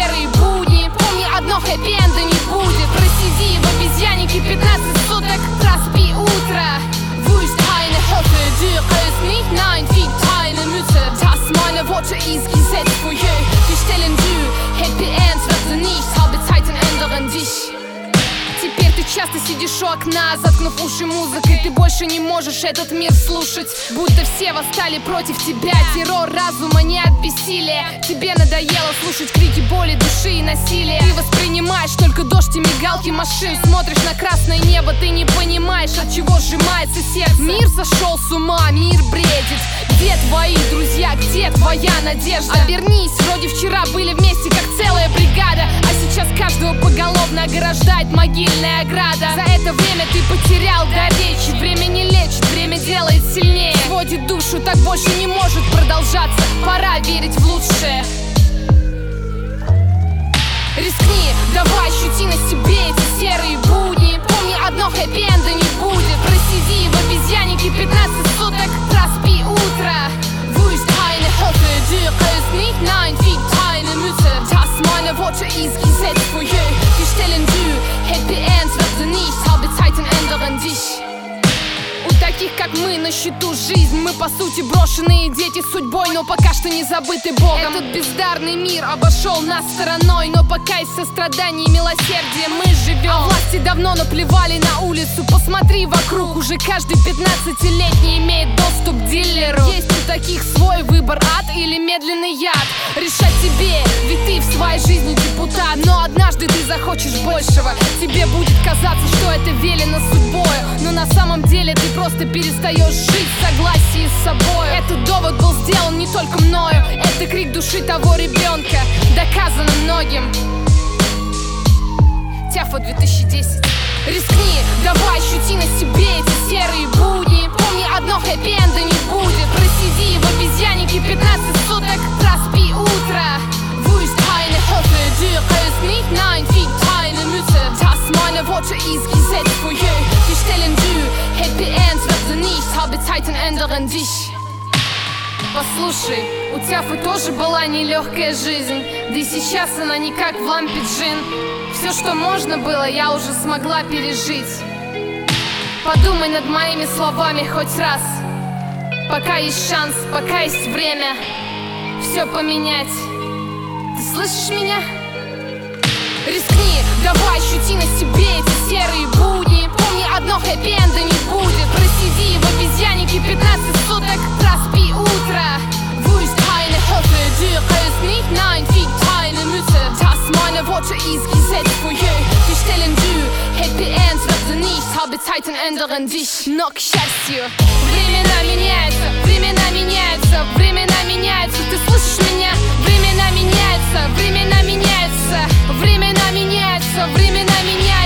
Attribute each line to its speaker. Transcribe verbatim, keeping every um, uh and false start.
Speaker 1: серые будни. Помни одно, хэппи-энда не будет. Просиди в обезьяннике пятнадцать суток, проспи утро. Wo ist eine Hilfe, dir ist nicht, nein, fick deine Mütter. Das meine Worte ist Gesetz für je. Wir stellen du, Happy End wird nicht, habe Zeiten ändern dich. Теперь ты часто сидишь у окна, заткнув уши музыкой. Ты больше не можешь этот мир слушать, будто все восстали против тебя. Террор разума не от бессилия. Тебе надоело слушать крики боли, души и насилия. Ты воспринимаешь только дождь и мигалки машин. Смотришь на красное небо, ты не понимаешь, от чего сжимается сердце. Мир сошел с ума, мир бредит. Где твои друзья, где твоя надежда? Обернись, вроде вчера были вместе, как целая бригада, а сейчас каждого поголовно ограждает могильная ограда. За это время ты потерял до речи. Время не лечит, время делает сильнее. Сводит душу, так больше не может продолжаться. Пора верить в лучшее. Рискни, давай, ощути на себе эти серые будни. Помни одно, хэппи-энда не будет. Просиди в обезьяннике пятнадцать суток, проспи утро. Wo ist eine Hilfe, dir ist nicht, nein, fick deine Mütter. Das meine Worte ist Gesetz für je. Wir stellen du, Happy End wird nicht, habe Zeiten ändern dich. У таких, как мы, на счету жизнь. Мы, по сути, брошенные дети судьбой, но пока что не забыты Богом. Этот бездарный мир обошел нас стороной, но пока из сострадания и милосердия мы живем. А власти давно наплевали на улицу. Посмотри вокруг, уже каждый пятнадцатилетний имеет доступ к дилеру. Есть у таких свой выбор, ад или медленный яд. Решать тебе, ведь ты в своей жизни депутат. Но однажды ты захочешь большего. Тебе будет казаться, что это велено судьбою, но на самом деле ты просто перестаешь жить в согласии с собой. Этот довод был сделан не только мною. Это крик души того ребенка, доказано многим. Тяфа две тысячи десять. Рискни, давай, ощути на себе эти серые будни. Помни одно, хэппи-энда не будет. Просиди в обезьяннике пятнадцать суток, проспи утро. Wo ist eine Hilfe, dir ist nicht, nein, fick deine Mütter. Das meine Worte ist Gesetz für je. Wir stellen du, Happy End wird nicht, habe Zeiten ändern dich. Послушай, у Тяфы тоже была нелегкая жизнь, да и сейчас она не как в лампе джин. Все, что можно было, я уже смогла пережить. Подумай над моими словами хоть раз. Пока есть шанс, пока есть время все поменять. Ты слышишь меня? Рискни, давай, ощути на себе эти серые будни. Помни одно, хэппи-энда не будет. Просиди в обезьяннике пятнадцать суток, проспи утро. Wo ist eine Hilfe, dir ist nicht, nein, fick deine Mütter. Das meine Worte ist Gesetz für je. Wir stellen du, Happy End wird nicht, habe Zeiten ändern dich. Но к счастью, времена меняются, времена меняются, времена меняются. Ты слышишь меня? Времена меняются, времена меняются, времена меняются, времена меняются.